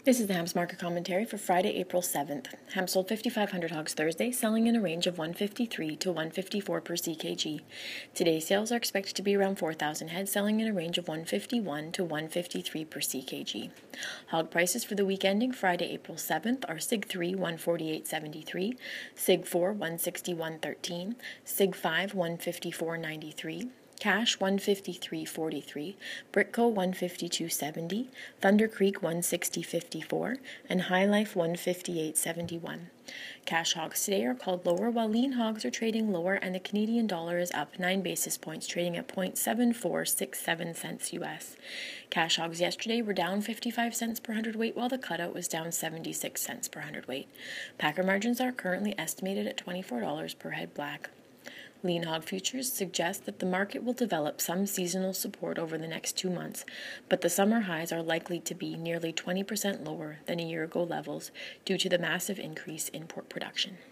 This is the Hams Market Commentary for Friday, April 7th. Hams sold 5,500 hogs Thursday, selling in a range of 153 to 154 per ckg. Today's sales are expected to be around 4,000 head, selling in a range of 151 to 153 per ckg. Hog prices for the week ending Friday, April 7th are Sig 3 148.73, Sig 4 161.13, Sig 5 154.93, Cash 153.43, Britco 152.70, Thunder Creek 160.54, and High Life 158.71. Cash hogs today are called lower, while lean hogs are trading lower, and the Canadian dollar is up 9 basis points, trading at 0.7467 cents US. Cash hogs yesterday were down 55 cents per hundredweight, while the cutout was down 76 cents per hundredweight. Packer margins are currently estimated at $24 per head black. Lean hog futures suggest that the market will develop some seasonal support over the next 2 months, but the summer highs are likely to be nearly 20% lower than a year ago levels due to the massive increase in pork production.